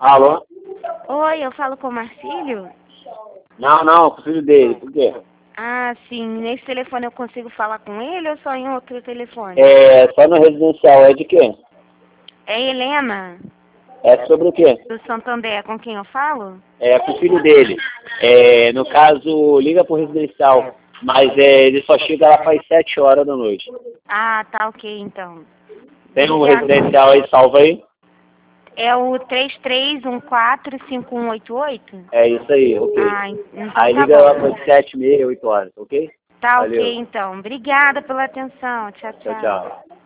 Alô? Oi, eu falo com o Marcílio? Não, com o filho dele. Por quê? Ah, sim. Nesse telefone eu consigo falar com ele ou só em outro telefone? É, só no residencial. É de quê? É Helena, É sobre o quê? do Santander, com quem eu falo? É com o filho dele. É, no caso, liga pro residencial. Mas ele só chega lá faz 7 horas da noite. Ah, tá ok, então. Tem um Obrigada. residencial aí, salva aí? É o 33145188? É isso aí, ok. Ah, então Aí tá liga lá bom. para 7, meia, 8 horas, ok? Tá ok, Valeu. então. Obrigada pela atenção. Tchau, Tchau, tchau. tchau.